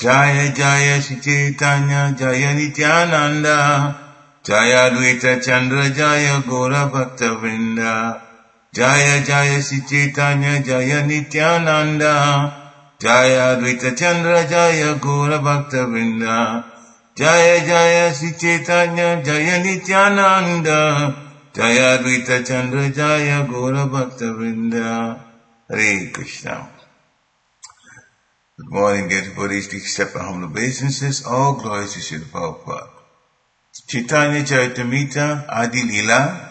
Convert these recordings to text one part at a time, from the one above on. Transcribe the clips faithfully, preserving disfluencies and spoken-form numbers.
Jaya Jaya Shri Chaitanya Jaya Nityananda Jaya Advaita Chandra Jaya Gaura Bhakta Vrinda Jaya Jaya Shri Chaitanya Jaya Nityananda Jaya Advaita Chandra Jaya Gaura Bhakta Vrinda Jaya Jaya Shri Chaitanya Jaya Nityananda Jaya Advaita Chandra Jaya Gaura Bhakta Vrinda. Hare Krishna. Good morning, dear devotees. Please accept our humble obeisances. All glories to Srila Prabhupada. Chaitanya Charitamrita Adi Lila,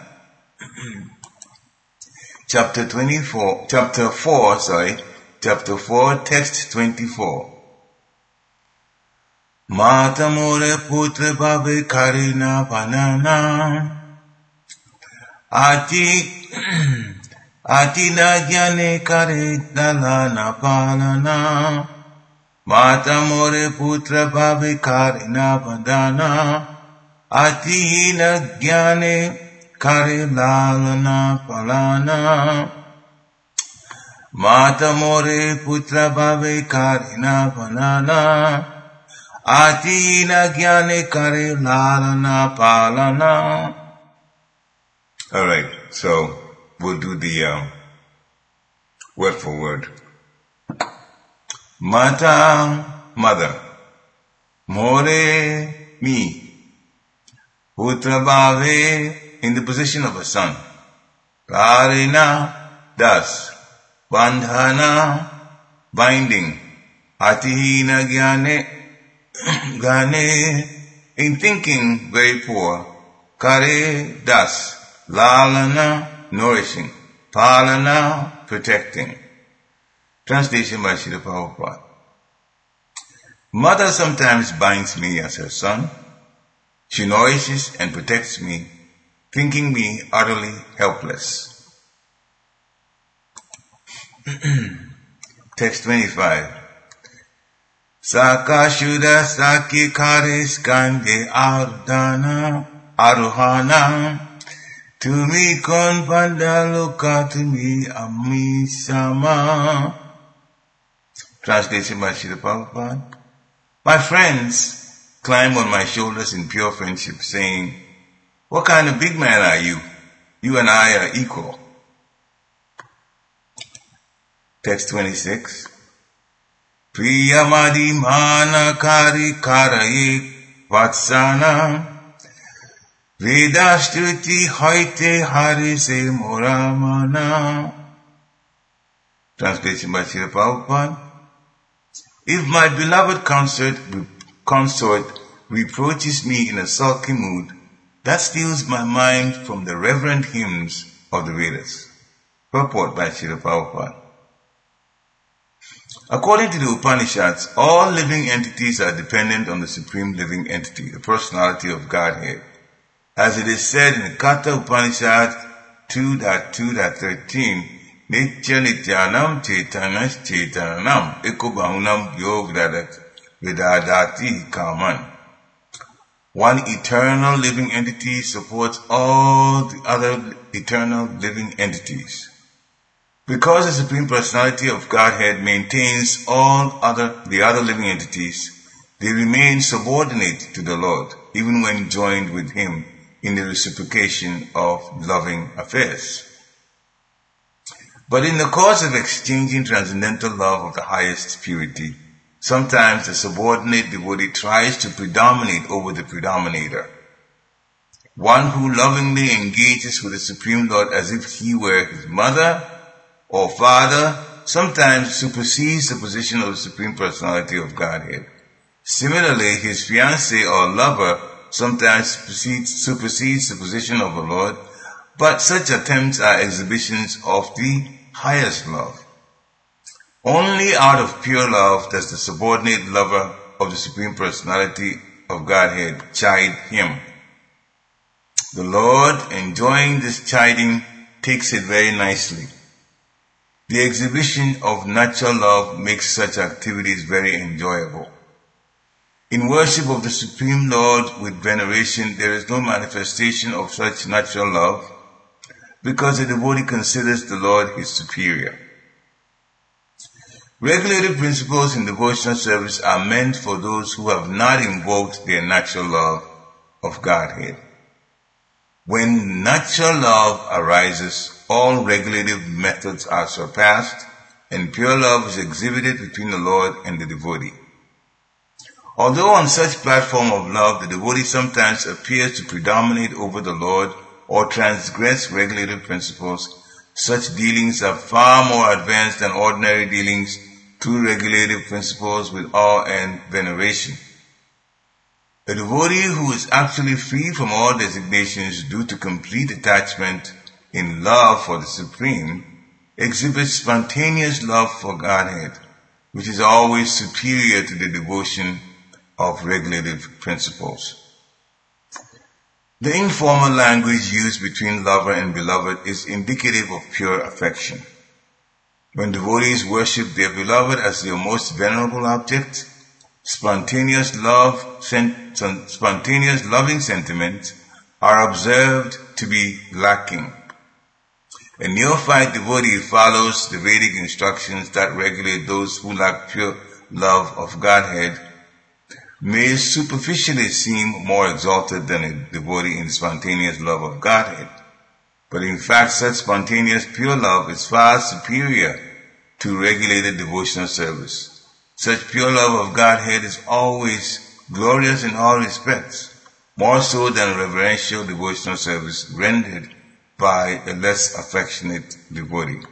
chapter twenty-four, chapter four, sorry, chapter four, text twenty-four. Mata more putra bhabe karina banana ati ati na jnane kare dalana palana. Mata more putra bhabe karina bandana ati na jnane kare lalana palana. Mata more putra bhabe karina bandana ati na jnane kare lalana palana. All right, so we'll do the um, word for word. Mata, mother. More, me. Putra bhave, in the position of a son. Karina, thus. Bandhana, binding. Atihina jnane, jnane, in thinking very poor. Kare, thus. Lalana, nourishing. Palana, protecting. Translation by Srila Prabhupada. Mother sometimes binds me as her son. She nourishes and protects me, thinking me utterly helpless. Text twenty-five. Saka Shuddha Saki Kare Skande Ardhana Aruhana Tumi Kon Pandaloka Tumi Ami Sama. Translation by Srila Prabhupada. My friends climb on my shoulders in pure friendship, saying, what kind of big man are you? You and I are equal. Text twenty-six. Priyamadi Manakari Karaye Vatsana Vedashtuti Haite Harise Moramana. Translation by Srila Prabhupada. If my beloved consort, consort reproaches me in a sulky mood, that steals my mind from the reverent hymns of the Vedas. Purport by Srila Prabhupada. According to the Upanishads, all living entities are dependent on the Supreme Living Entity, the personality of Godhead. As it is said in the Katha Upanishad two point two point thirteen, Nitya Nityanam Chaitanas Chaitanam Eko Bahunam Yog Vedadati Kaman. One eternal living entity supports all the other eternal living entities. Because the Supreme Personality of Godhead maintains all other the other living entities, they remain subordinate to the Lord, even when joined with Him in the reciprocation of loving affairs. But in the course of exchanging transcendental love of the highest purity, sometimes the subordinate devotee tries to predominate over the predominator. One who lovingly engages with the Supreme Lord as if he were his mother or father sometimes supersedes the position of the Supreme Personality of Godhead. Similarly, his fiancé or lover sometimes supersedes, supersedes the position of the Lord, but such attempts are exhibitions of the highest love. Only out of pure love does the subordinate lover of the Supreme Personality of Godhead chide him. The Lord, enjoying this chiding, takes it very nicely. The exhibition of natural love makes such activities very enjoyable. In worship of the Supreme Lord with veneration, there is no manifestation of such natural love because the devotee considers the Lord his superior. Regulative principles in devotional service are meant for those who have not invoked their natural love of Godhead. When natural love arises, all regulative methods are surpassed and pure love is exhibited between the Lord and the devotee. Although on such platform of love, the devotee sometimes appears to predominate over the Lord or transgress regulative principles, such dealings are far more advanced than ordinary dealings through regulative principles with awe and veneration. A devotee who is actually free from all designations due to complete attachment in love for the Supreme exhibits spontaneous love for Godhead, which is always superior to the devotion of regulative principles. The informal language used between lover and beloved is indicative of pure affection. When devotees worship their beloved as their most venerable object, spontaneous love, spontaneous loving sentiments are observed to be lacking. A neophyte devotee follows the Vedic instructions that regulate those who lack pure love of Godhead, may superficially seem more exalted than a devotee in spontaneous love of Godhead. But in fact, such spontaneous pure love is far superior to regulated devotional service. Such pure love of Godhead is always glorious in all respects, more so than reverential devotional service rendered by a less affectionate devotee.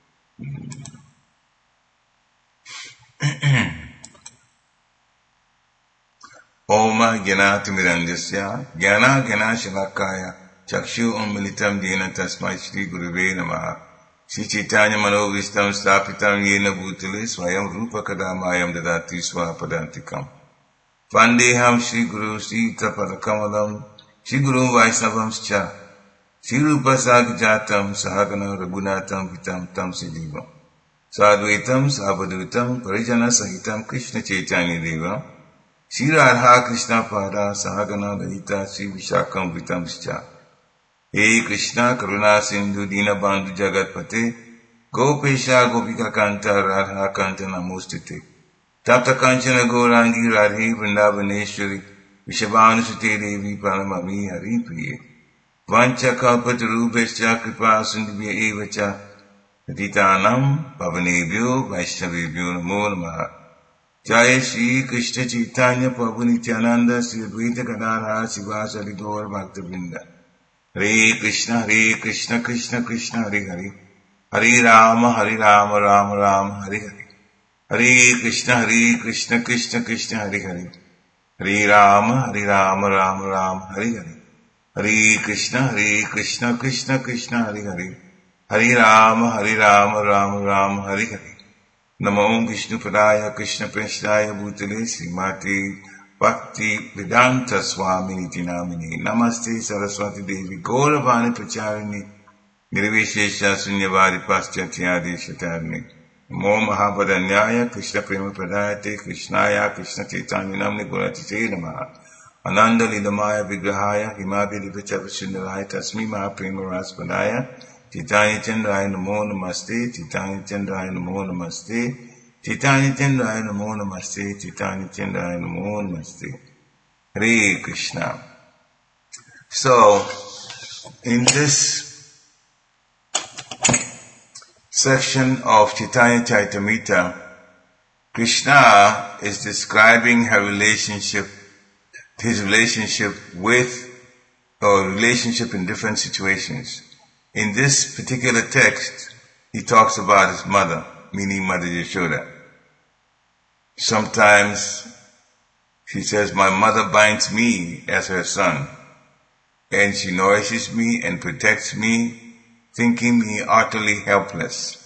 Oma Gyanati Mirandasya Gyana Gyana Shalakaya Chakshu Ummilitam Dena Tasmai Shri Guruve Namaha Shri Chaitanya Manovistam Stapitam Yena Bhutale Swayam Rupa Kadamayam Dadati Swapadantikam Vandeham Shri Guru Shri Tapadakamalam Shri Guru Vaisnavamscha Shri Rupa Sagijatam Sahagana Raghunatam Vitam Tam Sidivam Sadvaitam Sabadvitam Parijana Sahitam Krishna Chaitanya Devam Shri Radha Krishna Pada Sahagana Lalita Shri Vishakam Vitamscha He Krishna Karuna Sindhu Dina Bandhu Jagat Pate Gopesha Gopika Kanta Radha Kanta Namostite Tapta Kanchana Gaurangi Radhe Vrindavaneshwari Vishabhanusute Devi Paramami Hari Priye Vancha Kalpatarubhescha Kripa Sindhivya Evacha Natitanam Pavanebhyo Vaishnavebhyo Namo Namaha Jai Shri Krishna Chaitanya Prabhu Nityananda Shri Advaita Gadadhara Sivasari Gaur Bhaktivinoda Hare Krishna Hare Krishna Krishna Krishna Hare Hare Hare Rama Hare Rama Rama Rama Hare Hare Hare Krishna Hare Krishna Krishna Krishna Hare Hare Hare Rama Hare Rama Rama Rama Hare Hare Hare Krishna Hare Krishna Krishna Krishna Hare Hare Hare Rama Hare Rama Rama Rama Hare Hare Namo Vishnu Padaya Krishna Prasthaya Bhutale Srimati Bhakti Vedanta Swamini Tinamini Namaste Saraswati Devi Gauravani Pracharini Nirvishesha Sunyavari Paschatya Shatarni Namo Mahabhadanyaya Krishna Prema Pradayate Krishnaya Krishna Chaitanya Namni Guratite Namaha Ananda Lidamaya Vigrahaya Himabhi Livachavasundaraya Tasmi Mahaprema Raspadaya Chaitanya Chandraya Namo Namaste, Chaitanya Chandraya Namo Namaste, Chaitanya Chandraya Namo Namaste, Chaitanya Chandraya Namo Namaste. Hare Krishna. So, in this section of Chaitanya Charitamrita, Krishna is describing her relationship, his relationship with, or relationship in different situations. In this particular text, he talks about his mother, meaning Mother Yashoda. Sometimes she says, my mother binds me as her son, and she nourishes me and protects me, thinking me utterly helpless.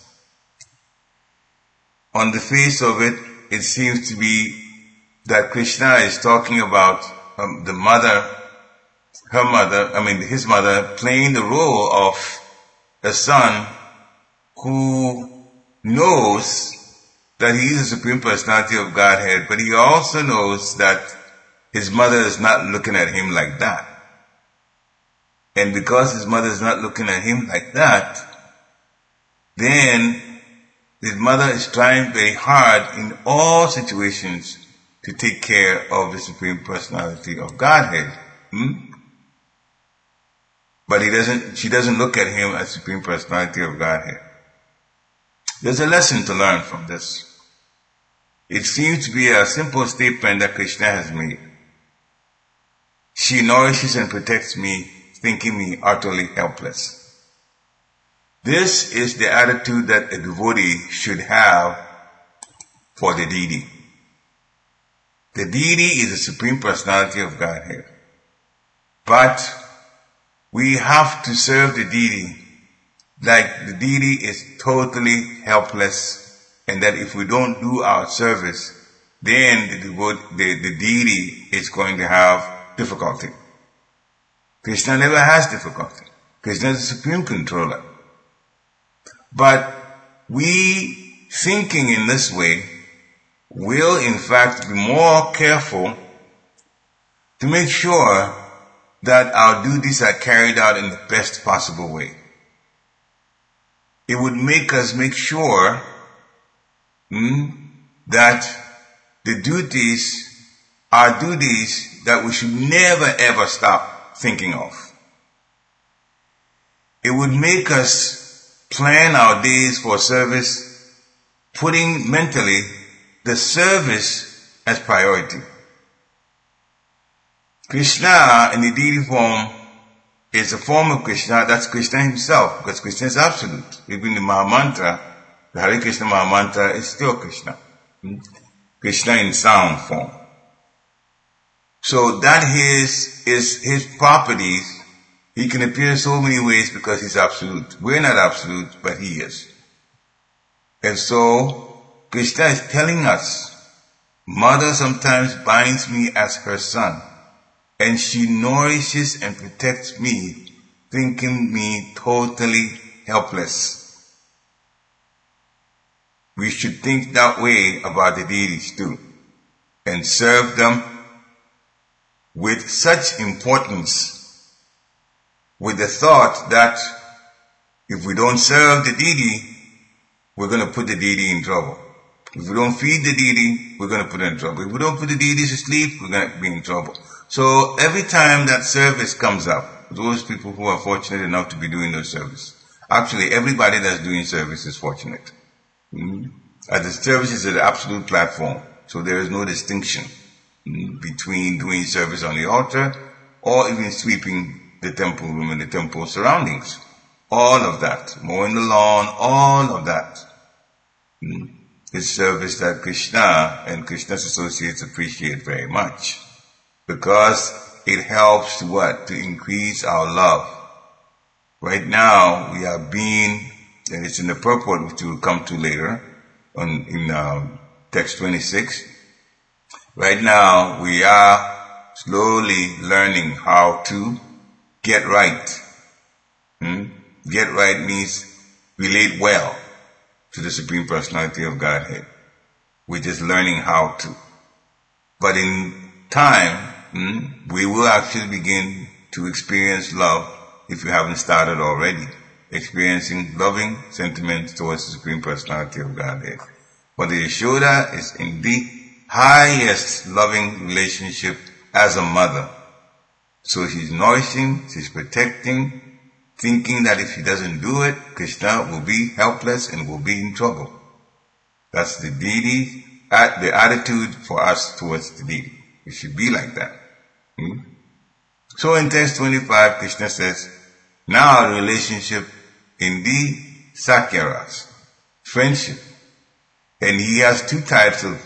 On the face of it, it seems to be that Krishna is talking about um, the mother, her mother, I mean his mother, playing the role of a son who knows that he is the Supreme Personality of Godhead, but he also knows that his mother is not looking at him like that. And because his mother is not looking at him like that, then His mother is trying very hard in all situations to take care of the Supreme Personality of Godhead. Hmm? But he doesn't, she doesn't look at him as Supreme Personality of Godhead. There's a lesson to learn from this. It seems to be a simple statement that Krishna has made. She nourishes and protects me, thinking me utterly helpless. This is the attitude that a devotee should have for the deity. The deity is the Supreme Personality of Godhead. But we have to serve the deity like the deity is totally helpless, and that if we don't do our service, then the, the, the deity is going to have difficulty. Krishna never has difficulty. Krishna is the supreme controller. But we, thinking in this way, will in fact be more careful to make sure that our duties are carried out in the best possible way. It would make us make sure hmm, that the duties are duties that we should never ever stop thinking of. It would make us plan our days for service, putting mentally the service as priority. Krishna in the deity form is a form of Krishna, that's Krishna himself, because Krishna is absolute. Even the Mahamantra, the Hare Krishna Mahamantra is still Krishna. Krishna in sound form. So that is, is his properties. He can appear in so many ways because he's absolute. We're not absolute, but he is. And so, Krishna is telling us, Mother sometimes binds me as her son, and she nourishes and protects me, thinking me totally helpless. We should think that way about the deities too, and serve them with such importance, with the thought that if we don't serve the deity, we're going to put the deity in trouble. If we don't feed the deity, we're going to put it in trouble. If we don't put the deities to sleep, we're going to be in trouble. So every time that service comes up, those people who are fortunate enough to be doing those service, actually everybody that's doing service is fortunate. Mm-hmm. As the service is an absolute platform, so there is no distinction mm, between doing service on the altar or even sweeping the temple room and the temple surroundings. All of that, mowing the lawn, all of that mm, is service that Krishna and Krishna's associates appreciate very much. Because it helps to what? To increase our love. Right now, we are being, and it's in the purport which we will come to later, on, in um, text twenty-six. Right now, we are slowly learning how to get right. Hmm? Get right means relate well to the Supreme Personality of Godhead. We're just learning how to. But in time, Hmm? we will actually begin to experience love if you haven't started already, experiencing loving sentiments towards the Supreme Personality of Godhead. But the Yashoda is in the highest loving relationship as a mother. So she's nourishing, she's protecting, thinking that if she doesn't do it, Krishna will be helpless and will be in trouble. That's the deity, the attitude for us towards the deity. It should be like that. Hmm? So in text twenty-five, Krishna says, now the relationship in the Sakyaras, friendship. And he has two types of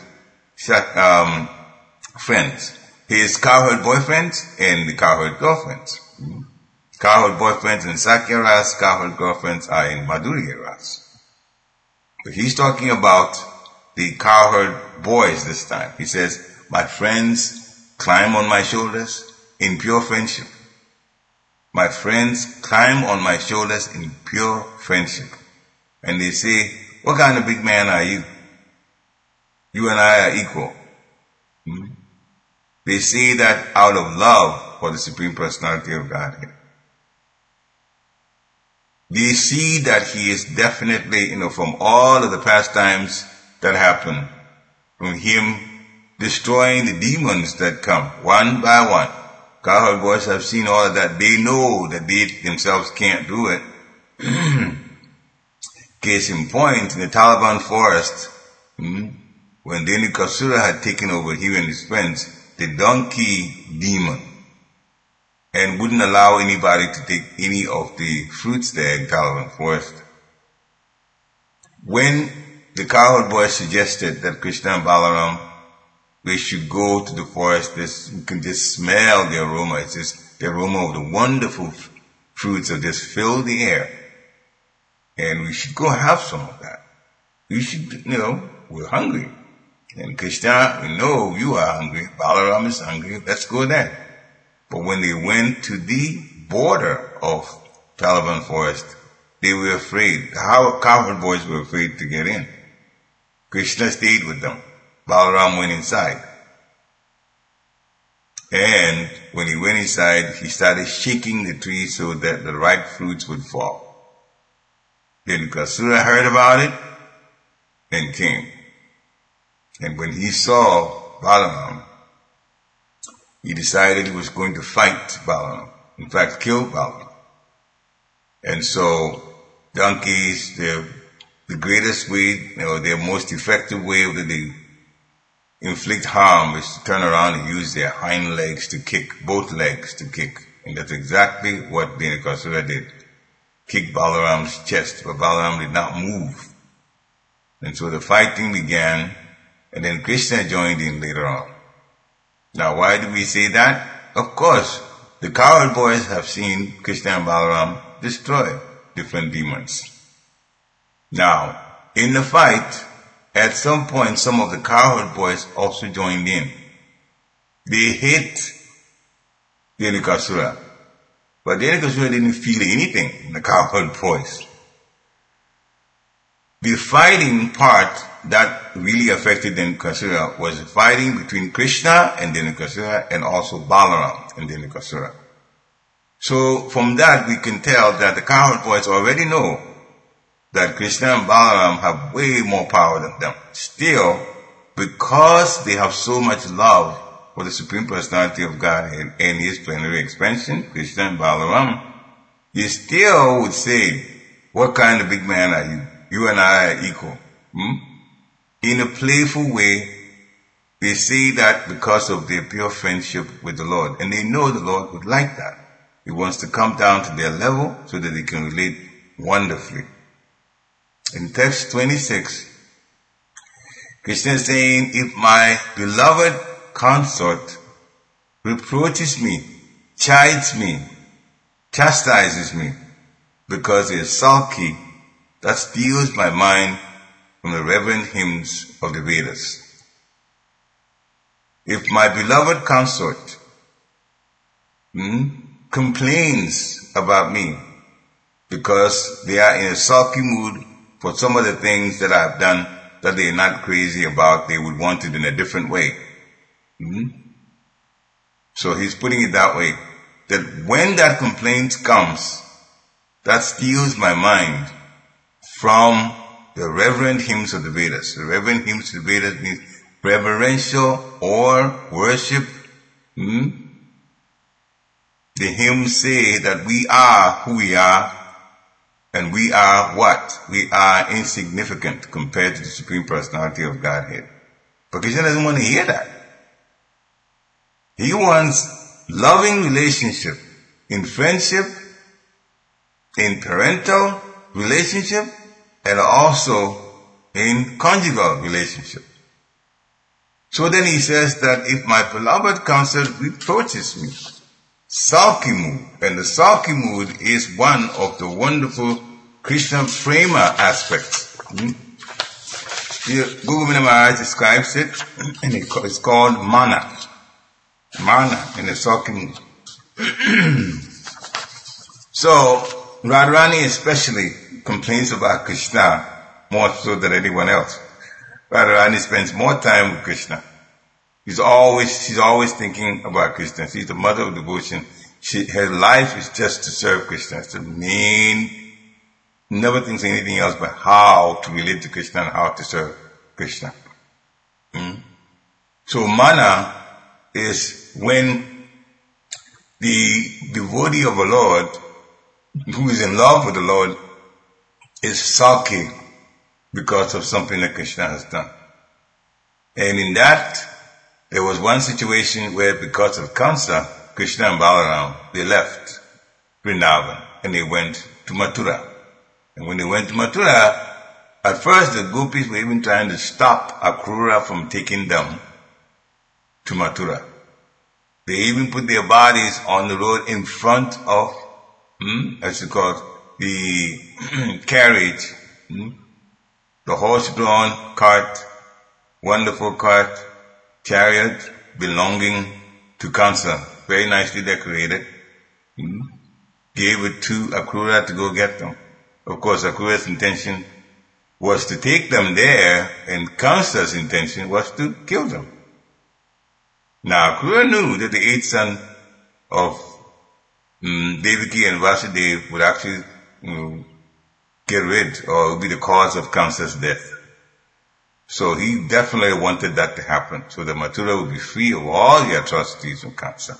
um, friends. His cowherd boyfriends and the cowherd girlfriends. Hmm? Cowherd boyfriends in Sakyaras, cowherd girlfriends are in Madhurya Ras. But he's talking about the cowherd boys this time. He says, my friends climb on my shoulders in pure friendship. My friends climb on my shoulders in pure friendship. And they say, what kind of big man are you? You and I are equal. Hmm? They say that out of love for the Supreme Personality of Godhead. they see that he is definitely, you know, from all of the pastimes that happen, from him destroying the demons that come one by one. Cowherd boys have seen all of that. They know that they themselves can't do it. Case in point, in the Taliban forest, hmm, when Dhenukasura had taken over, he and his friends, the donkey demon, and wouldn't allow anybody to take any of the fruits there in Taliban forest. When the cowherd boys suggested that Krishna and Balaram, they should go to the forest, this, you can just smell the aroma. It's just the aroma of the wonderful fruits that just fill the air. And we should go have some of that. We should, you know, we're hungry. And Krishna, we know you are hungry. Balaram is hungry. Let's go there. But when they went to the border of Taliban forest, they were afraid. The cowherd boys were afraid to get in. Krishna stayed with them. Balaram went inside. And when he went inside, he started shaking the tree so that the ripe fruits would fall. Then Kasura heard about it and came. And when he saw Balaram, he decided he was going to fight Balaram. In fact, kill Balaram. And so donkeys, they're the greatest way, you know, their most effective way that they inflict harm is to turn around and use their hind legs to kick, both legs to kick. And that's exactly what Dhenukasura did. Kicked Balaram's chest, but Balaram did not move. And so the fighting began, and then Krishna joined in later on. Now, why do we say that? Of course, the cowherd boys have seen Krishna and Balaram destroy different demons. Now, in the fight, at some point, some of the cowherd boys also joined in. They hit Dhenukasura. But Dhenukasura didn't feel anything in the cowherd boys. The fighting part that really affected Dhenukasura was the fighting between Krishna and Dhenukasura and also Balaram and Dhenukasura. So from that we can tell that the cowherd boys already know that Krishna and Balaram have way more power than them. Still, because they have so much love for the Supreme Personality of Godhead and His plenary expansion, Krishna and Balaram, you still would say, what kind of big man are you? You and I are equal. Hmm? In a playful way, they say that because of their pure friendship with the Lord. And they know the Lord would like that. He wants to come down to their level so that they can relate wonderfully. In text twenty-six, Krishna is saying, if my beloved consort reproaches me, chides me, chastises me, because he is sulky, that steals my mind from the reverent hymns of the Vedas. If my beloved consort hmm, complains about me because they are in a sulky mood for some of the things that I've done that they're not crazy about, they would want it in a different way. Hmm? So he's putting it that way, that when that complaint comes, that steals my mind from the reverent hymns of the Vedas. The reverent hymns of the Vedas means reverential or worship. Hmm? The hymns say that we are who we are, and we are what? We are insignificant compared to the Supreme Personality of Godhead. But Krishna doesn't want to hear that. He wants loving relationship in friendship, in parental relationship, and also in conjugal relationship. So then he says that if my beloved consort reproaches me, sulky mood, and the sulky mood is one of the wonderful Krishna prema aspects. Hmm? Guru Maharaj describes it, and it's called mana. Mana in the sulky mood. So, Radharani especially complains about Krishna more so than anyone else. Radharani spends more time with Krishna. He's always, she's always thinking about Krishna. She's the mother of devotion. She, her life is just to serve Krishna. It's the main never thinks anything else but how to relate to Krishna and how to serve Krishna. Mm? So mana is when the devotee of the Lord, who is in love with the Lord, is sulky because of something that Krishna has done. And in that, there was one situation where because of Kamsa, Krishna and Balaram, they left Vrindavan and they went to Mathura. And when they went to Mathura, at first the gopis were even trying to stop Akrura from taking them to Mathura. They even put their bodies on the road in front of, hmm, as you call it, the carriage, hmm, the horse-drawn cart, wonderful cart, chariot belonging to Kamsa, very nicely decorated. Hmm, gave it to Akrura to go get them. Of course, Akrura's intention was to take them there, and Kamsa's intention was to kill them. Now, Akrura knew that the eighth son of um, Devaki and Vasudeva would actually um, get rid, or would be the cause of Kamsa's death. So he definitely wanted that to happen, so that Mathura would be free of all the atrocities of Kamsa.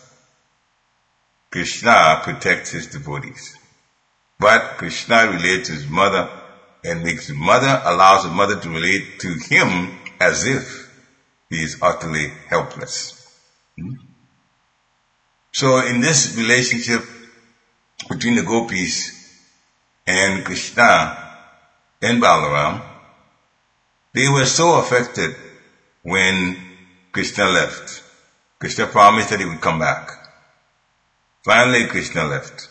Krishna protects his devotees. But Krishna relates to his mother and makes his mother, allows his mother to relate to him as if he is utterly helpless. Hmm? So in this relationship between the gopis and Krishna and Balaram, they were so affected when Krishna left. Krishna promised that he would come back. Finally, Krishna left.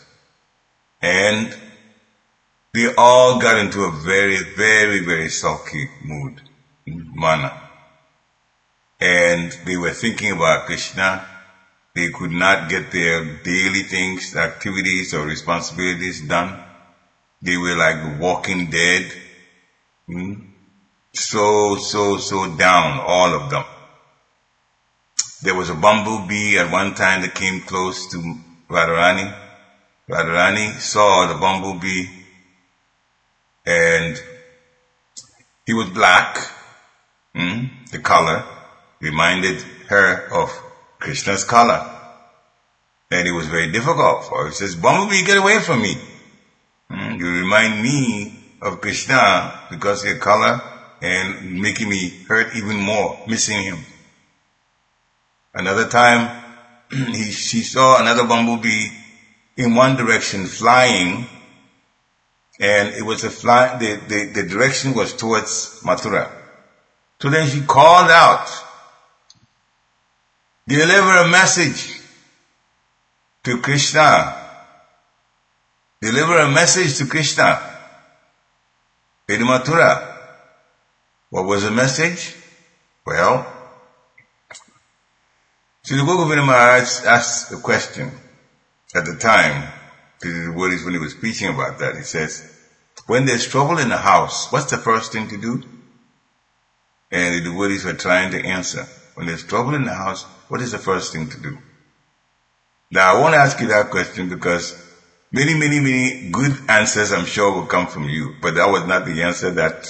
And they all got into a very, very, very sulky mood, mana. And they were thinking about Krishna. They could not get their daily things, activities or responsibilities done. They were like the walking dead. Hmm? So, so, so down, all of them. There was a bumblebee at one time that came close to Radharani. Radharani saw the bumblebee and he was black. Hmm? The color reminded her of Krishna's color. And it was very difficult for her. He says, "Bumblebee, get away from me. Hmm? You remind me of Krishna because of your color and making me hurt even more, missing him." Another time, he, she saw another bumblebee in one direction flying, and it was a fly, the, the, the direction was towards Mathura. So then she called out, "Deliver a message to Krishna. Deliver a message to Krishna in Mathura." What was the message? Well, Srila Govinda Maharaj asked a question at the time to the devotees when he was preaching about that. He says, when there's trouble in the house, what's the first thing to do? And the devotees were trying to answer. When there's trouble in the house, what is the first thing to do? Now, I won't ask you that question because many, many, many good answers I'm sure will come from you. But that was not the answer that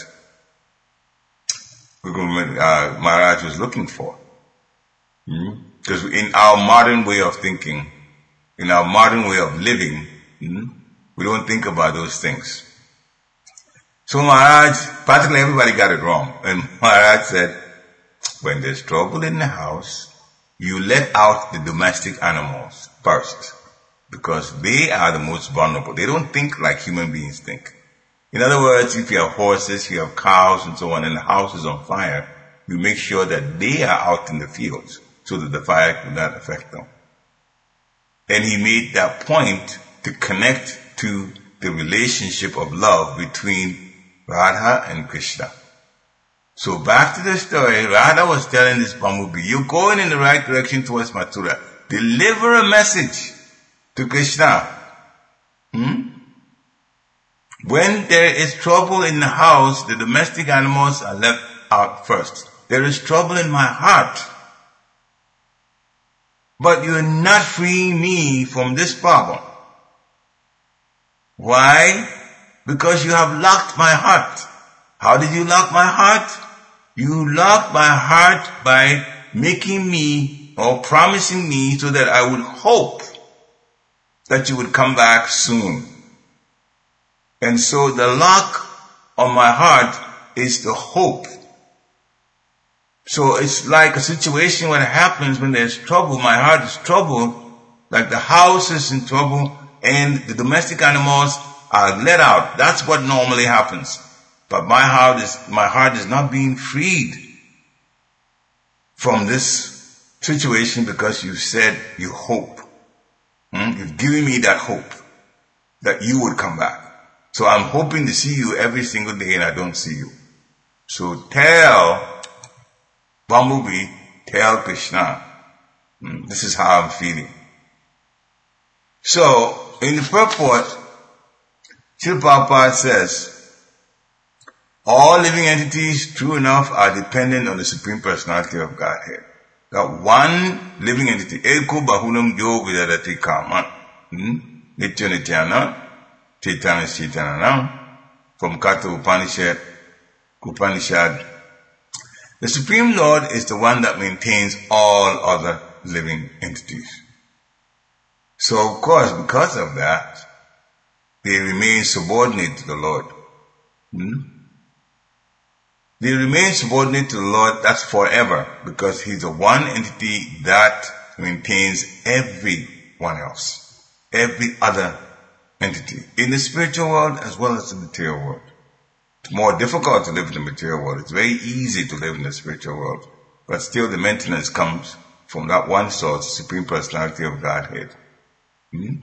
uh, Maharaj was looking for. Mm-hmm. Because in our modern way of thinking, in our modern way of living, mm-hmm, we don't think about those things. So Maharaj, practically everybody got it wrong. And Maharaj said, when there's trouble in the house, you let out the domestic animals first. Because they are the most vulnerable. They don't think like human beings think. In other words, if you have horses, you have cows and so on, and the house is on fire, you make sure that they are out in the fields so that the fire could not affect them. And he made that point to connect to the relationship of love between Radha and Krishna. So back to the story, Radha was telling this bumblebee, you're going in the right direction towards Mathura. Deliver a message to Krishna. Hmm? When there is trouble in the house, the domestic animals are left out first. There is trouble in my heart. But you are not freeing me from this problem. Why? because you have locked my heart. How did you lock my heart? You locked my heart by making me or promising me so that I would hope that you would come back soon. And so the lock on my heart is the hope. So it's like a situation when it happens when there's trouble, my heart is troubled, like the house is in trouble and the domestic animals are let out. That's what normally happens. But my heart is, my heart is not being freed from this situation because you said you hope. Hmm? You've given me that hope that you would come back. So I'm hoping to see you every single day and I don't see you. So tell Bumblebee, tell Krishna, hmm, this is how I'm feeling. So in the purport, Srila Prabhupada says, all living entities, true enough, are dependent on the Supreme Personality of Godhead. That one living entity, Eko Bahulam Yo Vidadati Kama, Nitya Nityana, Chaitanya Chaitananam, from Katha Upanishad, Upanishad. The Supreme Lord is the one that maintains all other living entities. So of course, because of that, they remain subordinate to the Lord. Hmm? They remain subordinate to the Lord, that's forever, because He's the one entity that maintains everyone else, every other entity, in the spiritual world as well as the material world. It's more difficult to live in the material world. It's very easy to live in the spiritual world, but still the maintenance comes from that one source, the Supreme Personality of Godhead. Hmm?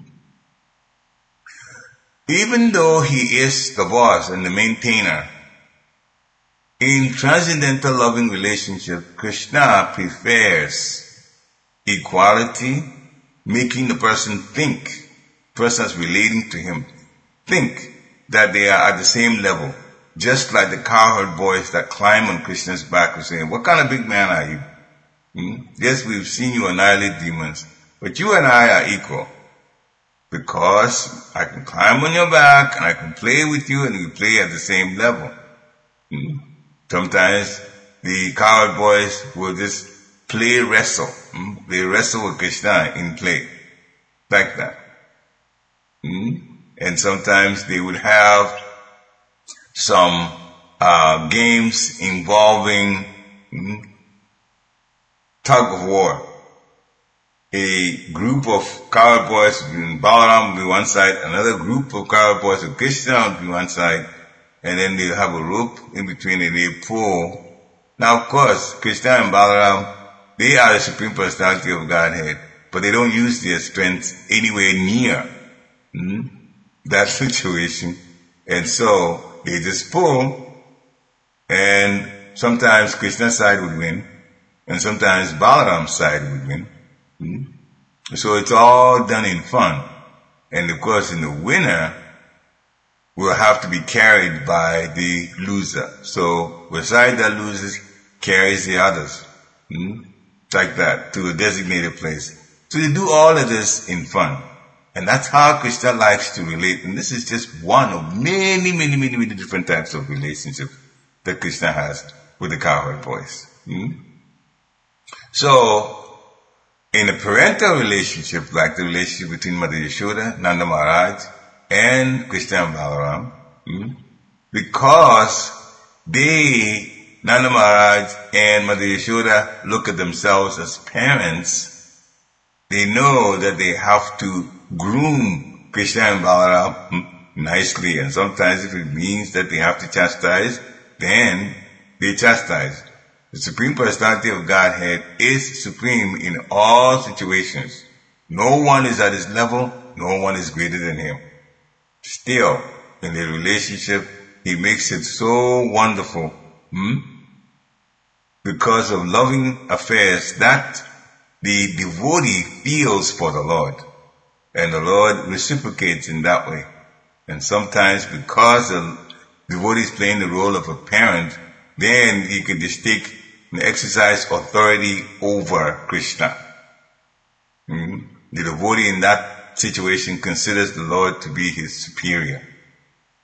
Even though He is the boss and the maintainer, in transcendental loving relationship, Krishna prefers equality, making the person think, persons relating to him, think that they are at the same level, just like the cowherd boys that climb on Krishna's back and say, what kind of big man are you? Hmm? Yes, we've seen you annihilate demons, but you and I are equal, because I can climb on your back and I can play with you and we play at the same level. Hmm? Sometimes the cowherd boys will just play wrestle. Hmm? They wrestle with Krishna in play. Like that. Hmm? And sometimes they would have some uh, games involving hmm, tug of war. A group of cowherd boys with Balaram will be one side, another group of cowherd boys with Krishna will be one side, and then they have a rope in between and they pull. Now, of course, Krishna and Balaram, they are the Supreme Personality of Godhead, but they don't use their strength anywhere near hmm, that situation. And so they just pull, and sometimes Krishna's side would win, and sometimes Balaram's side would win. Hmm? So it's all done in fun. And of course, in the winner, will have to be carried by the loser. So the side that loses carries the others. Hmm? Like that, to a designated place. So they do all of this in fun. And that's how Krishna likes to relate. And this is just one of many, many, many, many different types of relationship that Krishna has with the cowherd boys. Hmm? So, in a parental relationship, like the relationship between Mother Yashoda, Nanda Maharaj, and Krishna and Balaram, hmm? because they, Nanda Maharaj and Mother Yashoda, look at themselves as parents, they know that they have to groom Krishna and Balaram nicely, and sometimes if it means that they have to chastise, then they chastise. The Supreme Personality of Godhead is supreme in all situations. No one is at his level, no one is greater than him. Still, in the relationship, he makes it so wonderful hmm? because of loving affairs that the devotee feels for the Lord. And the Lord reciprocates in that way. And sometimes because the devotee is playing the role of a parent, then he can just take and exercise authority over Krishna. Hmm? The devotee in that situation considers the Lord to be his superior.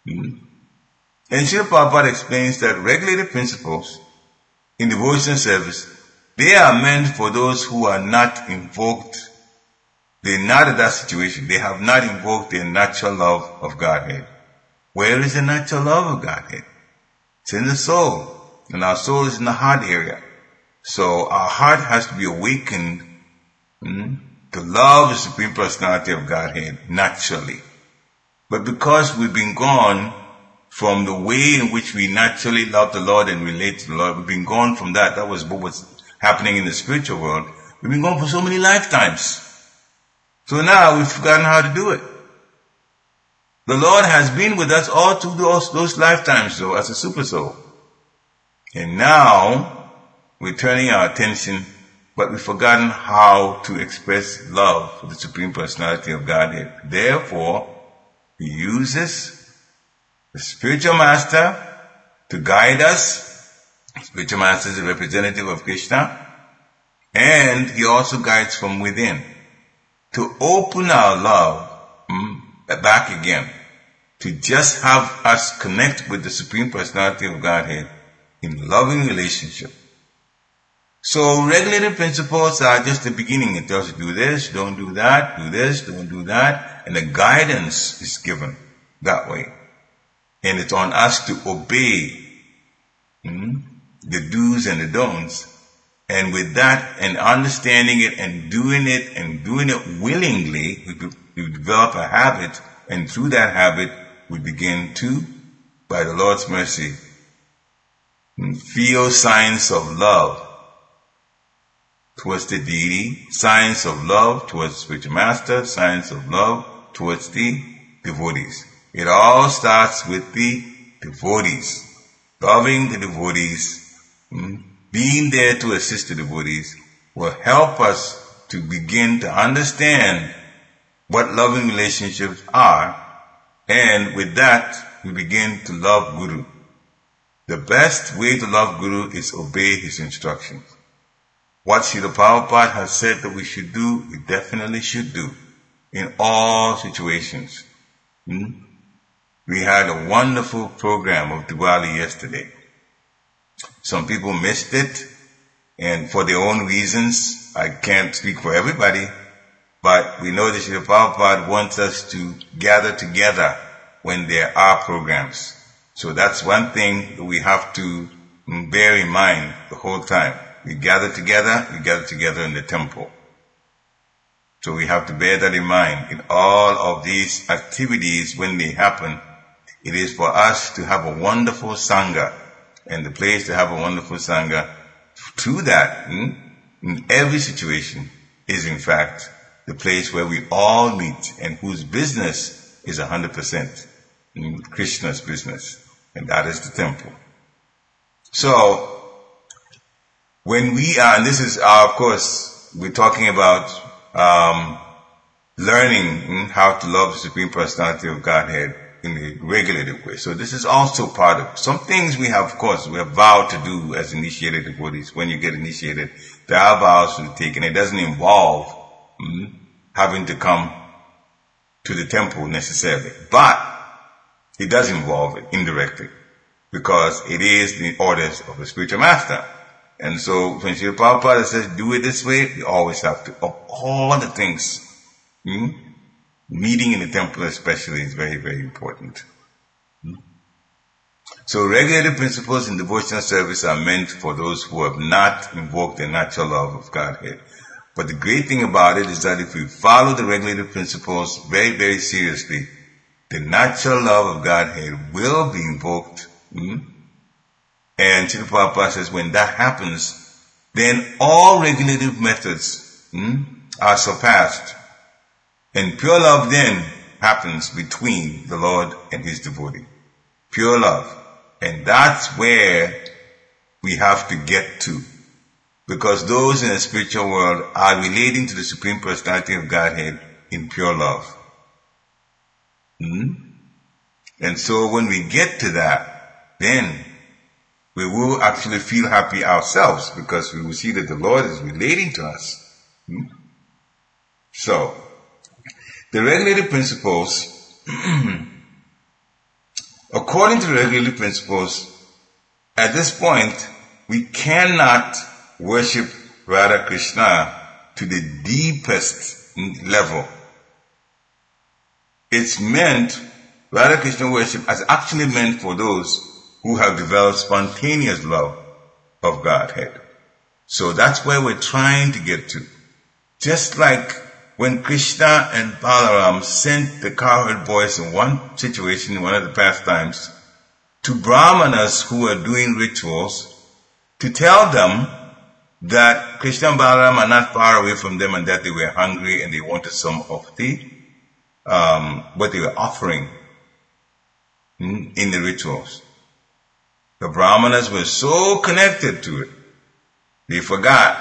Hmm? And Srila Prabhupada explains that regulated principles in devotional service, they are meant for those who are not invoked. They're not in that situation. They have not invoked their natural love of Godhead. Where is the natural love of Godhead? It's in the soul. And our soul is in the heart area. So our heart has to be awakened hmm, to love the Supreme Personality of Godhead naturally. But because we've been gone from the way in which we naturally love the Lord and relate to the Lord, we've been gone from that. That was what was happening in the spiritual world. We've been gone for so many lifetimes. So now we've forgotten how to do it. The Lord has been with us all through those, those lifetimes, though, as a super soul. And now we're turning our attention, but we've forgotten how to express love for the Supreme Personality of Godhead. Therefore, He uses the spiritual master to guide us. Spiritual master is a representative of Krishna. And He also guides from within to open our love mm, back again, to just have us connect with the Supreme Personality of Godhead in loving relationship. So regulated principles are just the beginning. It tells you do this, don't do that, do this, don't do that. And the guidance is given that way. And it's on us to obey mm, the do's and the don'ts. And with that, and understanding it and doing it and doing it willingly, we, we develop a habit. And through that habit, we begin to, by the Lord's mercy, feel signs of love towards the deity, signs of love towards the spiritual master, signs of love towards the devotees. It all starts with the devotees. Loving the devotees, being there to assist the devotees will help us to begin to understand what loving relationships are. And with that, we begin to love Guru. The best way to love Guru is obey his instructions. What Srila Prabhupada has said that we should do, we definitely should do in all situations. Hmm? We had a wonderful program of Diwali yesterday. Some people missed it, and for their own reasons, I can't speak for everybody, but we know that Srila Prabhupada wants us to gather together when there are programs. So that's one thing that we have to bear in mind the whole time. We gather together, we gather together in the temple. So we have to bear that in mind. In all of these activities, when they happen, it is for us to have a wonderful Sangha. And the place to have a wonderful Sangha, through that, in every situation, is in fact the place where we all meet and whose business is one hundred percent Krishna's business. And that is the temple. So, when we are, and this is, our, of course, we're talking about um, learning how to love the Supreme Personality of Godhead in a regulated way. So this is also part of, some things we have, of course, we have vowed to do as initiated devotees. When you get initiated, there are vows to take, and it doesn't involve mm, having to come to the temple necessarily. But it does involve it indirectly, because it is the orders of the spiritual master. And so when Srila Prabhupada says, do it this way, we always have to. Of all the things, hmm, meeting in the temple especially is very, very important. Hmm? So regulated principles in devotional service are meant for those who have not invoked the natural love of Godhead. But the great thing about it is that if we follow the regulated principles very, very seriously, the natural love of Godhead will be invoked. Hmm? And Srila Prabhupada says when that happens, then all regulative methods hmm, are surpassed. And pure love then happens between the Lord and his devotee. Pure love. And that's where we have to get to. Because those in the spiritual world are relating to the Supreme Personality of Godhead in pure love. Hmm? And so when we get to that, then we will actually feel happy ourselves, because we will see that the Lord is relating to us. Hmm? So, the regulated principles according to the regular principles, at this point, we cannot worship Radha Krishna to the deepest level. It's meant, Radha Krishna worship is actually meant for those who have developed spontaneous love of Godhead. So that's where we're trying to get to. Just like when Krishna and Balaram sent the cowherd boys in one situation, in one of the pastimes, to Brahmanas who were doing rituals, to tell them that Krishna and Balaram are not far away from them and that they were hungry and they wanted some of the, um, what they were offering in, in the rituals. The Brahmanas were so connected to it, they forgot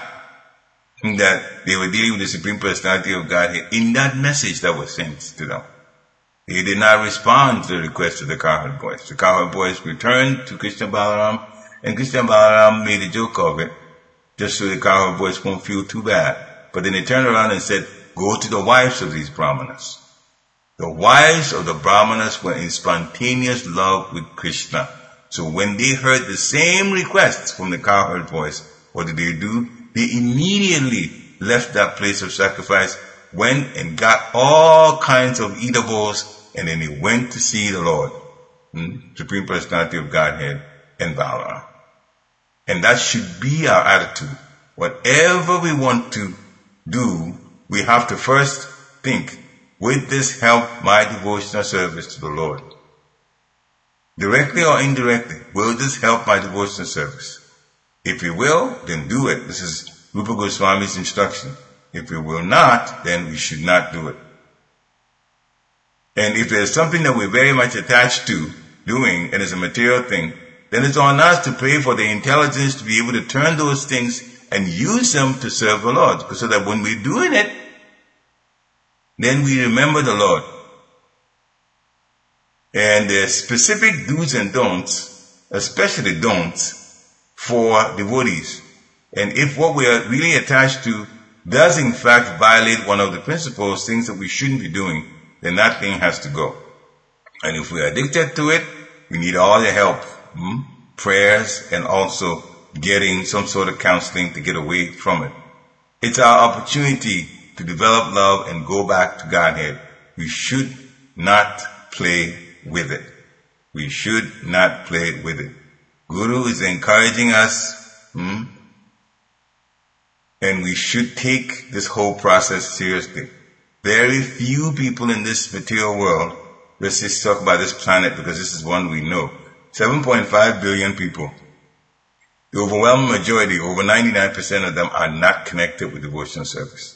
that they were dealing with the Supreme Personality of Godhead in that message that was sent to them. They did not respond to the request of the cowherd boys. The cowherd boys returned to Krishna Balaram, and Krishna Balaram made a joke of it, just so the cowherd boys won't feel too bad. But then they turned around and said, go to the wives of these Brahmanas. The wives of the Brahmanas were in spontaneous love with Krishna. So when they heard the same requests from the cowherd boys, what did they do? They immediately left that place of sacrifice, went and got all kinds of eatables, and then they went to see the Lord, hmm? Supreme Personality of Godhead, and Balaram. And that should be our attitude. Whatever we want to do, we have to first think, will this help my devotional service to the Lord? Directly or indirectly, will this help my devotional service? If it will, then do it. This is Rupa Goswami's instruction. If it will not, then we should not do it. And if there's something that we're very much attached to doing, and it's a material thing, then it's on us to pray for the intelligence to be able to turn those things and use them to serve the Lord. So that when we're doing it, then we remember the Lord. And there's specific do's and don'ts, especially don'ts, for devotees. And if what we are really attached to does in fact violate one of the principles, things that we shouldn't be doing, then that thing has to go. And if we are addicted to it, we need all the help, hmm? prayers, and also getting some sort of counseling to get away from it. It's our opportunity to develop love and go back to Godhead. We should not play with it. We should not play with it. Guru is encouraging us, hmm? and we should take this whole process seriously. Very few people in this material world, let's just talk about this planet because this is one we know, seven point five billion people. The overwhelming majority, over ninety-nine percent of them, are not connected with devotional service.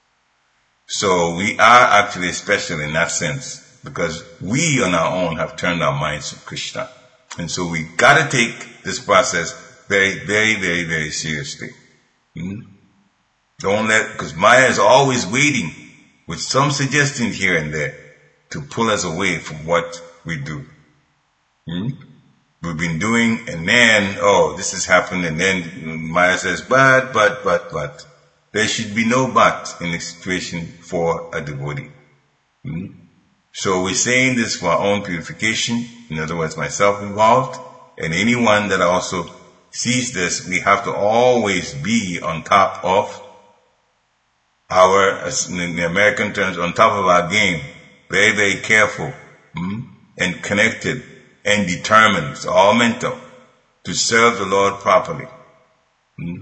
So we are actually special in that sense because we on our own have turned our minds to Krishna. And so we gotta take this process very, very, very, very seriously. Hmm? Don't let, because Maya is always waiting with some suggestion here and there to pull us away from what we do. Hmm? We've been doing, and then, oh, this has happened, and then Maya says, but, but, but, but. There should be no but in the situation for a devotee. Hmm? So we're saying this for our own purification, in other words, myself involved, and anyone that also sees this, we have to always be on top of our, as in the American terms, on top of our game, very, very careful, hmm? and connected, and determined, it's all mental, to serve the Lord properly. Hmm?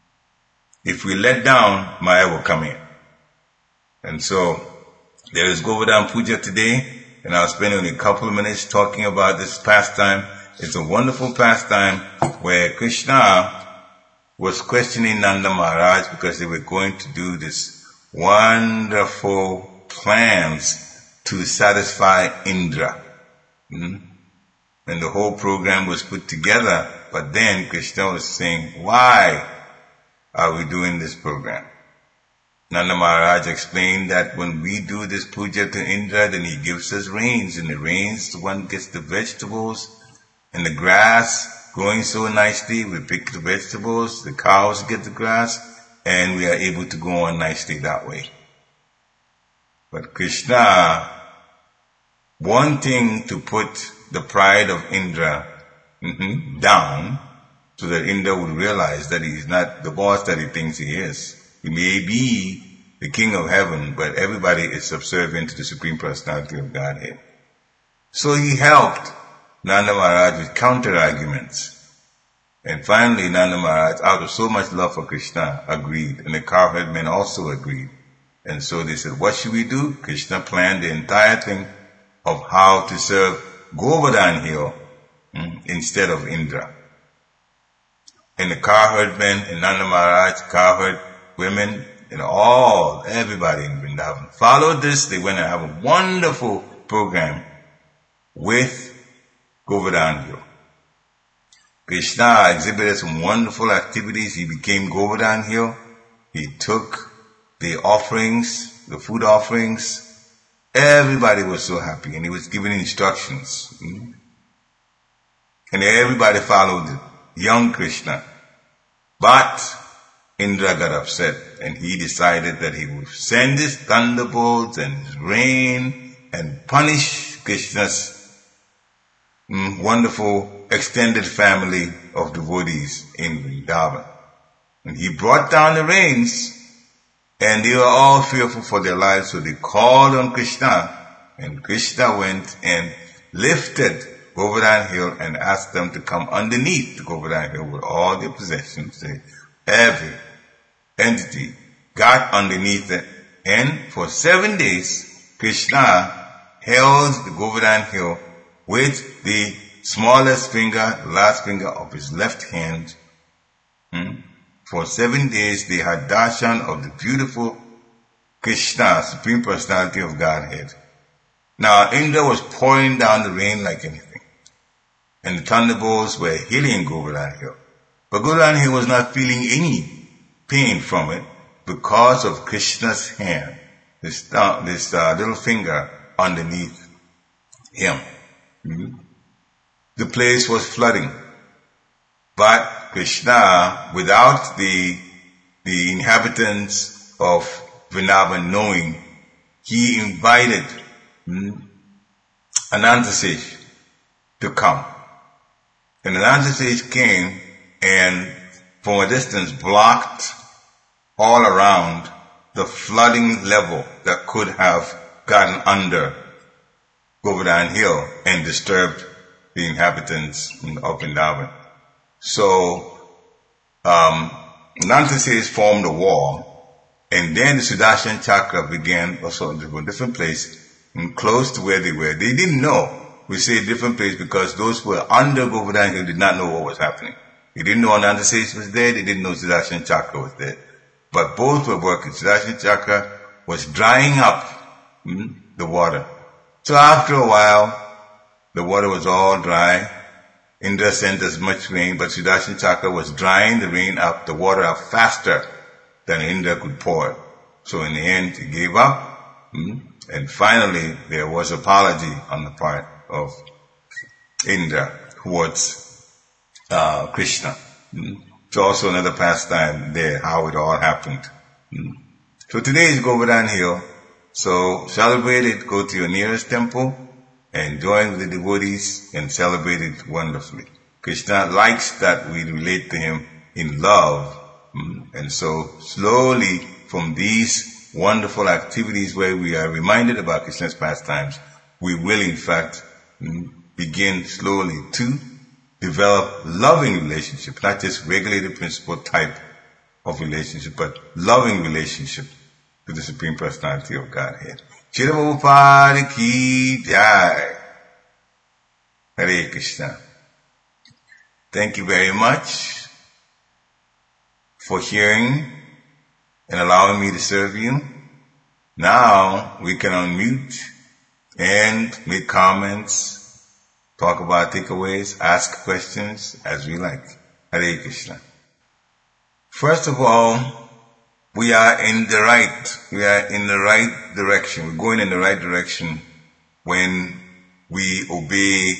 If we let down, Maya will come in. And so, there is Govardhan Puja today, and I'll spend only a couple of minutes talking about this pastime. It's a wonderful pastime where Krishna was questioning Nanda Maharaj because they were going to do this wonderful plans to satisfy Indra. Hmm? And the whole program was put together, but then Krishna was saying, why are we doing this program? Nanda Maharaj explained that when we do this puja to Indra, then he gives us rains, and the rains, the one gets the vegetables, and the grass growing so nicely, we pick the vegetables, the cows get the grass, and we are able to go on nicely that way. But Krishna wanting to put the pride of Indra mm-hmm, down so that Indra would realize that he's not the boss that he thinks he is. He may be the king of heaven, but everybody is subservient to the Supreme Personality of Godhead. So he helped Nanda Maharaj with counter-arguments. And finally, Nanda Maharaj, out of so much love for Krishna, agreed. And the cowherd men also agreed. And so they said, what should we do? Krishna planned the entire thing of how to serve Govardhan Hill mm, instead of Indra. And the cowherd men and Nanda Maharaj, cowherd women, and all, everybody in Vrindavan followed this. They went and have a wonderful program with Govardhan Hill. Krishna exhibited some wonderful activities. He became Govardhan Hill. He took the offerings, the food offerings. Everybody was so happy, and he was giving instructions. Mm? And everybody followed it. Young Krishna. But Indra got upset, and he decided that he would send his thunderbolts and his rain and punish Krishna's mm, wonderful extended family of devotees in Vrindavan. And he brought down the rains, and they were all fearful for their lives, so they called on Krishna, and Krishna went and lifted Govardhan Hill and asked them to come underneath Govardhan Hill with all their possessions. Every entity got underneath it, and for seven days, Krishna held the Govardhan Hill with the smallest finger, the last finger of his left hand. Hmm? For seven days, they had darshan of the beautiful Krishna, Supreme Personality of Godhead. Now, Indra was pouring down the rain like anything, and the thunderbolts were hitting Govardhan Hill. But Govardhan Hill was not feeling any pain from it because of Krishna's hand, this, uh, this uh, little finger underneath him. Mm-hmm. The place was flooding, but Krishna, without the the inhabitants of Vrindavan knowing, he invited mm, Anantasej to come. And Anantasej came and from a distance blocked all around the flooding level that could have gotten under Govardhan Hill and disturbed the inhabitants of Vrindavan. So, um, Anantasej formed a wall, and then the Sudarshan Chakra began also in a different place, and close to where they were. They didn't know. We say different place because those who were under Govardhan Hill did not know what was happening. They didn't know Anantasej was there, they didn't know Sudarshan Chakra was there. But both were working. Sudarshan Chakra was drying up hmm, the water. So after a while, the water was all dry. Indra sent as much rain, but Sudarshan Chakra was drying the rain up, the water up faster than Indra could pour it. So in the end, he gave up. Hmm, and finally, there was apology on the part of Indra towards uh, Krishna. Hmm. It's also another pastime there, how it all happened. Hmm. So today is Govardhan Hill. So celebrate it, go to your nearest temple, and join with the devotees and celebrate it wonderfully. Krishna likes that we relate to him in love. And so slowly from these wonderful activities where we are reminded about Krishna's pastimes, we will in fact begin slowly to develop loving relationship, not just regulated principle type of relationship, but loving relationship with the Supreme Personality of Godhead. Srila Prabhupada ki jai. Hare Krishna. Thank you very much for hearing and allowing me to serve you. Now we can unmute and make comments, talk about takeaways, ask questions as we like. Hare Krishna. First of all, we are in the right, we are in the right direction. We're going in the right direction when we obey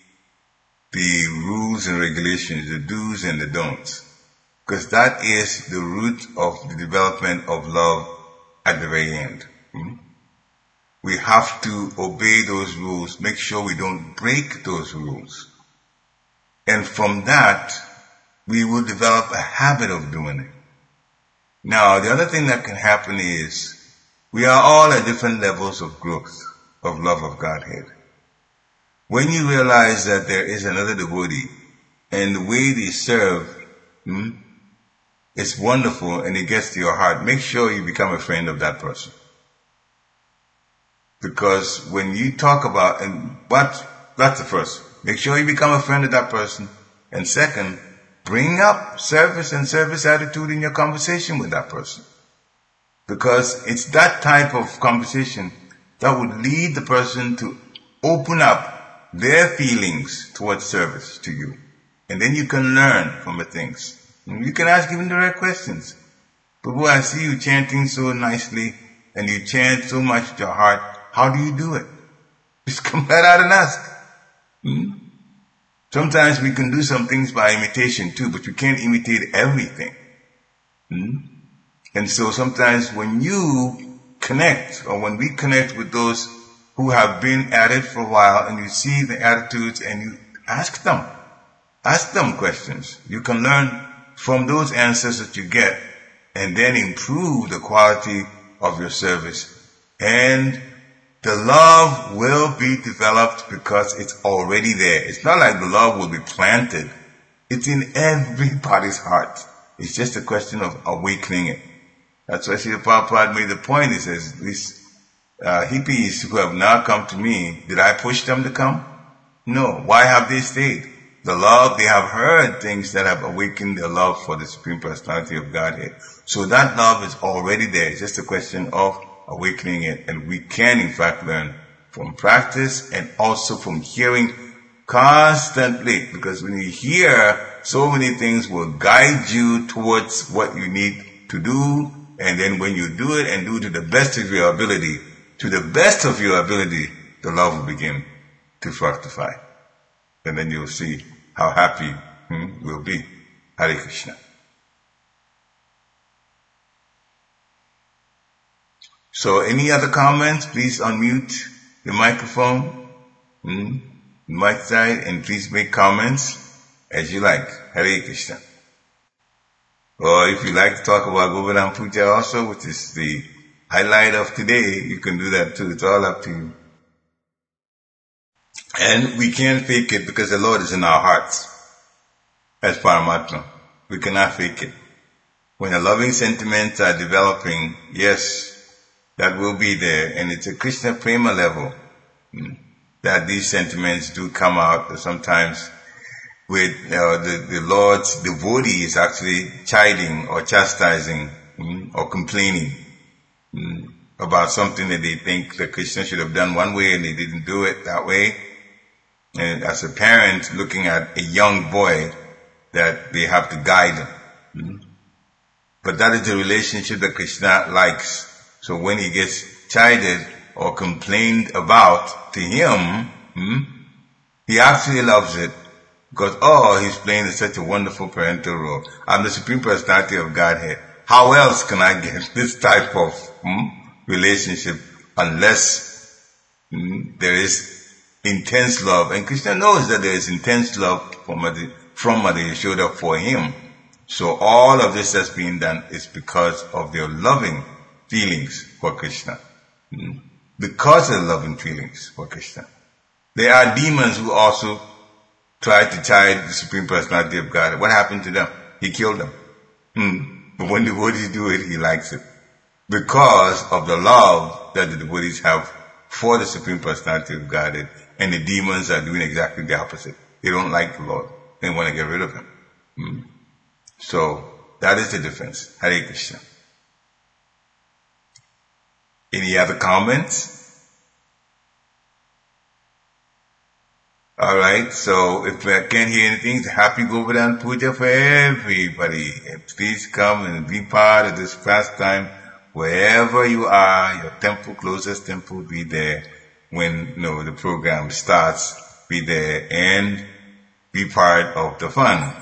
the rules and regulations, the do's and the don'ts. Because that is the root of the development of love at the very end. Hmm? we have to obey those rules, make sure we don't break those rules. And from that, we will develop a habit of doing it. Now, the other thing that can happen is we are all at different levels of growth of love of Godhead. When you realize that there is another devotee and the way they serve, hmm, it's wonderful and it gets to your heart, make sure you become a friend of that person. Because when you talk about, and what, that's the first, make sure you become a friend of that person. And second, bring up service and service attitude in your conversation with that person. Because it's that type of conversation that would lead the person to open up their feelings towards service to you. And then you can learn from the things. And you can ask even direct questions. But boy, I see you chanting so nicely and you chant so much with your heart. How do you do it? Just come right out and ask. Hmm? Sometimes we can do some things by imitation too, but you can't imitate everything. Hmm? And so sometimes when you connect, or when we connect with those who have been at it for a while, and you see the attitudes and you ask them, ask them questions. You can learn from those answers that you get and then improve the quality of your service. And the love will be developed because it's already there. It's not like the love will be planted. It's in everybody's heart. It's just a question of awakening it. That's why Srila Prabhupada made the point. He says, these uh, hippies who have now come to me, did I push them to come? No. Why have they stayed? The love, they have heard things that have awakened their love for the Supreme Personality of Godhead. So that love is already there. It's just a question of awakening it. And we can, in fact, learn from practice and also from hearing constantly. Because when you hear, so many things will guide you towards what you need to do. And then when you do it and do it to the best of your ability, to the best of your ability, the love will begin to fructify. And then you'll see how happy hmm, we'll be. Hare Krishna. So any other comments? Please unmute the microphone, hmm, the mic side, and please make comments as you like. Hare Krishna. Or if you like to talk about Govardhan Puja also, which is the highlight of today, you can do that too. It's all up to you. And we can't fake it because the Lord is in our hearts. As Paramatma. We cannot fake it. When the loving sentiments are developing, yes, that will be there. And it's a Krishna Prema level that these sentiments do come out sometimes with uh, the, the Lord's devotee is actually chiding or chastising mm, or complaining mm, about something that they think that Krishna should have done one way and they didn't do it that way. And as a parent looking at a young boy that they have to guide him. Mm. But that is the relationship that Krishna likes. So when he gets chided or complained about to him, mm, he actually loves it. Because, oh, he's playing such a wonderful parental role. I'm the Supreme Personality of Godhead. How else can I get this type of hmm, relationship unless hmm, there is intense love? And Krishna knows that there is intense love from Mother, from Mother Yashoda for him. So all of this that's being done is because of their loving feelings for Krishna. Hmm? Because of the loving feelings for Krishna. There are demons who also tried to chide the Supreme Personality of God. What happened to them? He killed them. Hmm. But when the devotees do it, he likes it. Because of the love that the devotees have for the Supreme Personality of God. And the demons are doing exactly the opposite. They don't like the Lord. They want to get rid of him. Hmm. So, that is the difference. Hare Krishna. Any other comments? Alright, so if I can't hear anything, happy Govardhan Puja for everybody. And please come and be part of this pastime wherever you are. Your temple, closest temple, be there. When you know, the program starts, be there and be part of the fun.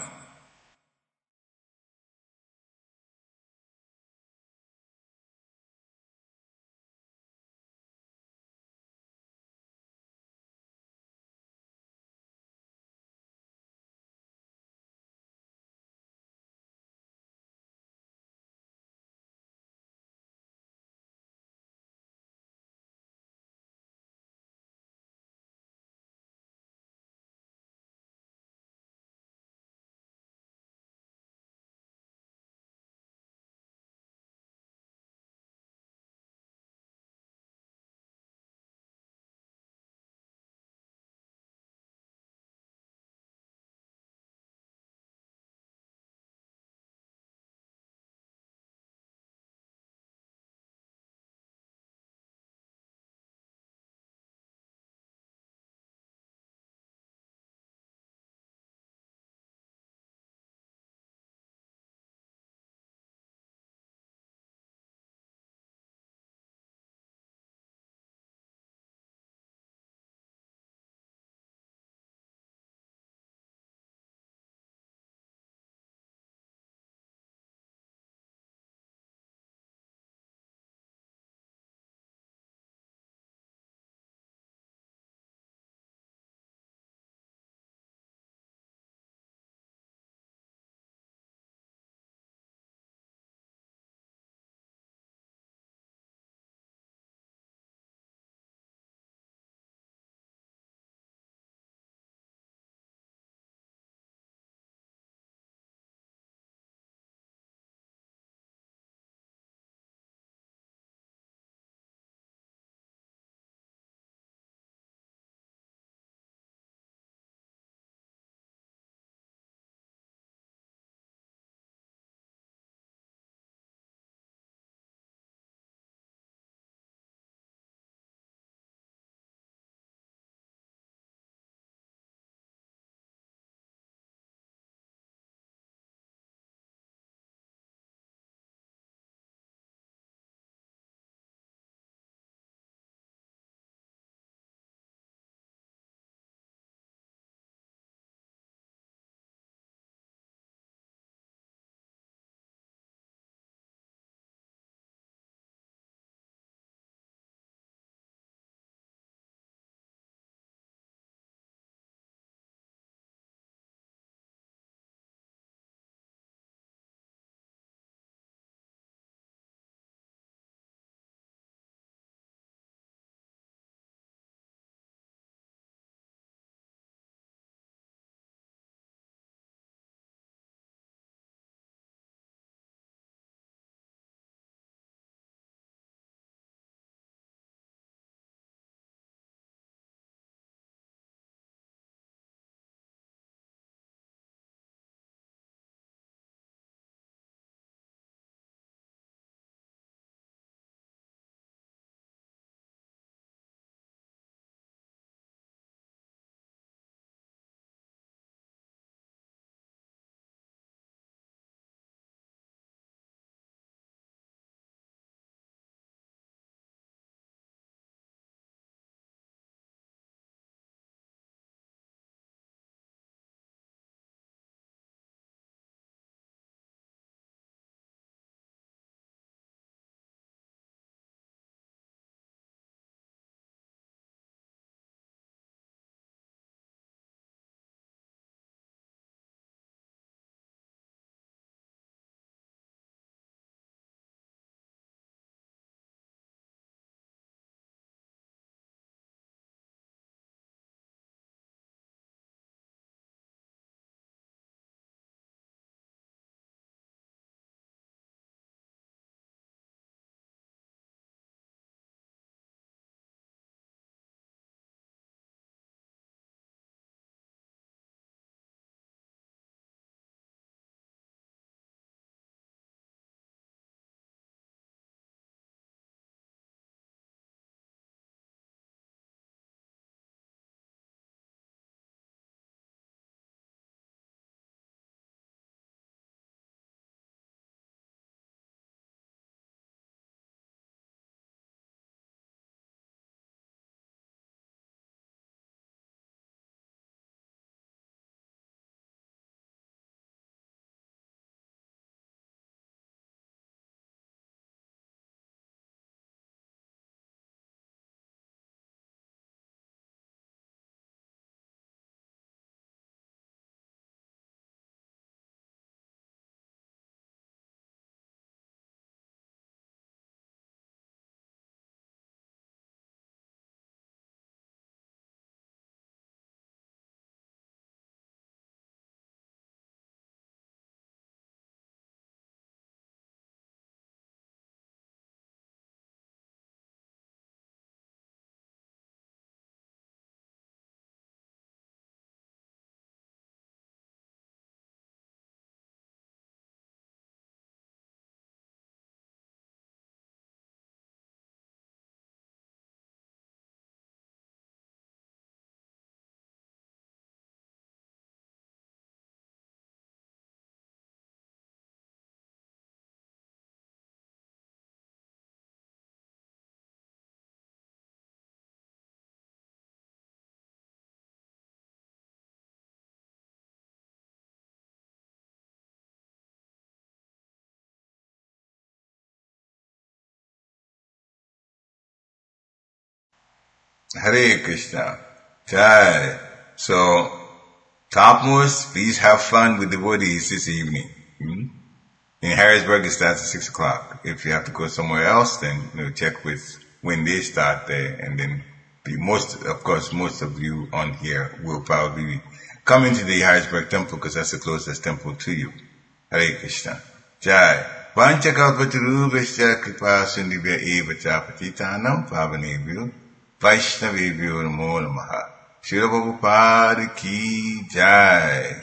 Hare Krishna. Jai. So, topmost, please have fun with devotees this evening. Hmm? In Harrisburg, it starts at six o'clock. If you have to go somewhere else, then you know, check with when they start there, and then be most, of course, most of you on here will probably come into the Harrisburg temple because that's the closest temple to you. Hare Krishna. Jai. Vanchakalpatarubhasya kripa sindhibhya eva cha patitanam pavanebhyo Vaishnavebhyo namo namaha. Srila Prabhupada ki jai.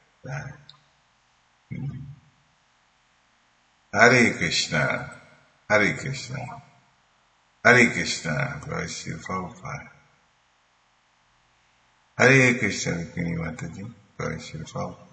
Hare Krishna. Hare Krishna. Hare Krishna. Glory to Srila Prabhupada. Hare Krishna. Rukmini Mataji. Glory to Srila Prabhupada.